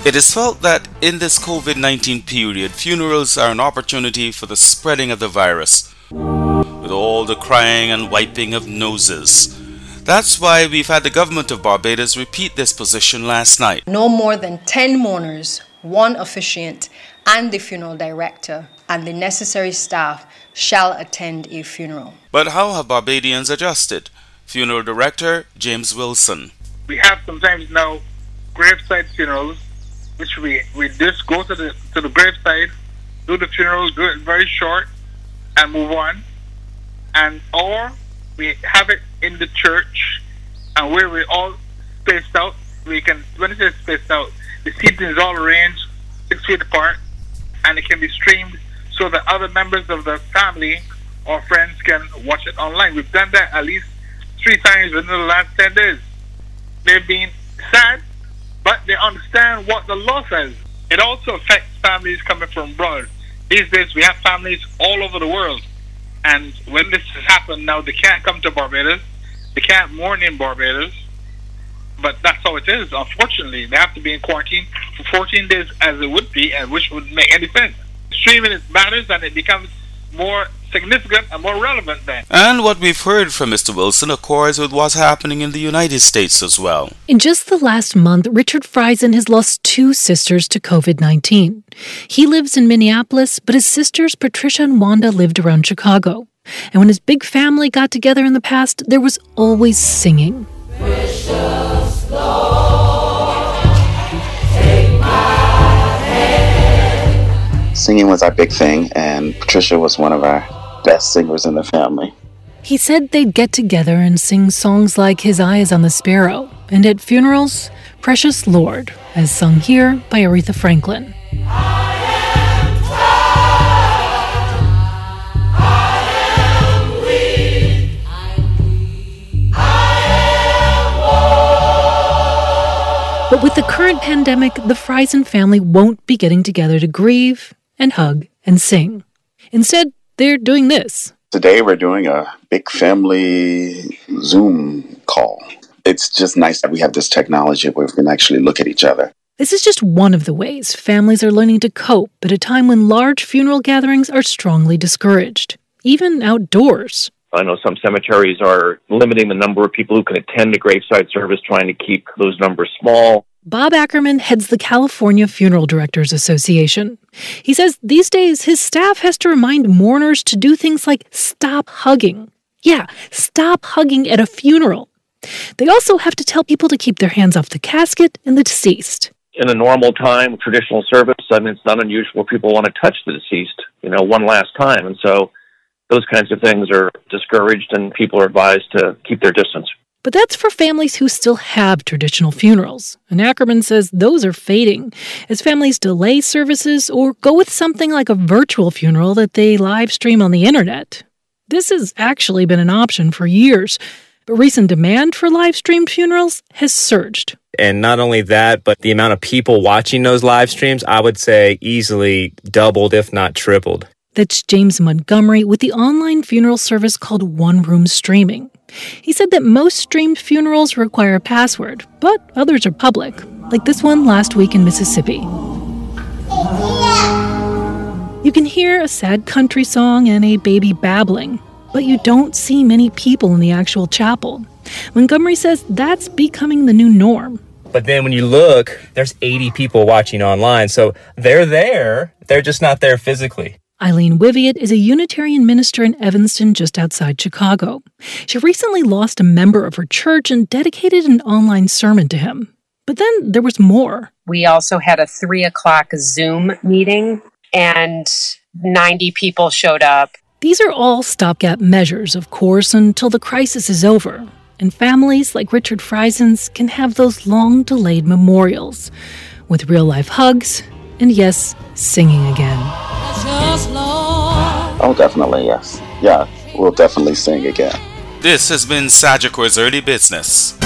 It is felt that in this COVID-19 period, funerals are an opportunity for the spreading of the virus, with all the crying and wiping of noses. That's why we've had the government of Barbados repeat this position last night. No more than 10 mourners, 1 officiant, and the funeral director and the necessary staff shall attend a funeral. But how have Barbadians adjusted? Funeral director James Wilson. We have sometimes now graveside funerals, which we just go to the graveside, do the funeral, do it very short, and move on. And or we have it in the church, and where we all spaced out. We can, when it says spaced out, the seating is all arranged 6 feet apart, and it can be streamed so that other members of the family or friends can watch it online. We've done that at least 3 times within the last 10 days. They've been sad, but they understand what the law says. It also affects families coming from abroad. These days we have families all over the world, and when this has happened now, they can't come to Barbados, they can't mourn in Barbados, but that's how it is. Unfortunately, they have to be in quarantine for 14 days as it would be, and which would make any sense. Streaming it matters, and it becomes more significant and more relevant then. And what we've heard from Mr. Wilson accords with what's happening in the United States as well. In just the last month, Richard Friesen has lost 2 sisters to COVID-19. He lives in Minneapolis, but his sisters Patricia and Wanda lived around Chicago. And when his big family got together in the past, there was always singing. Precious Lord, take my hand. Singing was our big thing, and Patricia was one of our best singers in the family. He said they'd get together and sing songs like His Eye is on the Sparrow, and at funerals, Precious Lord, as sung here by Aretha Franklin. But with the current pandemic, the Friesen family won't be getting together to grieve and hug and sing. Instead, they're doing this. Today we're doing a big family Zoom call. It's just nice that we have this technology where we can actually look at each other. This is just one of the ways families are learning to cope at a time when large funeral gatherings are strongly discouraged, even outdoors. I know some cemeteries are limiting the number of people who can attend a graveside service, trying to keep those numbers small. Bob Ackerman heads the California Funeral Directors Association. He says these days his staff has to remind mourners to do things like stop hugging. Yeah, stop hugging at a funeral. They also have to tell people to keep their hands off the casket and the deceased. In a normal time, traditional service, it's not unusual people want to touch the deceased, one last time. And so those kinds of things are discouraged, and people are advised to keep their distance. But that's for families who still have traditional funerals. And Ackerman says those are fading as families delay services or go with something like a virtual funeral that they live stream on the internet. This has actually been an option for years, but recent demand for live streamed funerals has surged. And not only that, but the amount of people watching those live streams, I would say easily doubled, if not tripled. That's James Montgomery with the online funeral service called One Room Streaming. He said that most streamed funerals require a password, but others are public, like this one last week in Mississippi. You can hear a sad country song and a baby babbling, but you don't see many people in the actual chapel. Montgomery says that's becoming the new norm. But then when you look, there's 80 people watching online, so they're there, they're just not there physically. Eileen Wiviet is a Unitarian minister in Evanston just outside Chicago. She recently lost a member of her church and dedicated an online sermon to him. But then there was more. We also had a 3:00 Zoom meeting, and 90 people showed up. These are all stopgap measures, of course, until the crisis is over. And families like Richard Friesen's can have those long-delayed memorials with real-life hugs and, yes, singing again. Oh, definitely, yes. Yeah, we'll definitely sing again. This has been Sagicor's Early Business.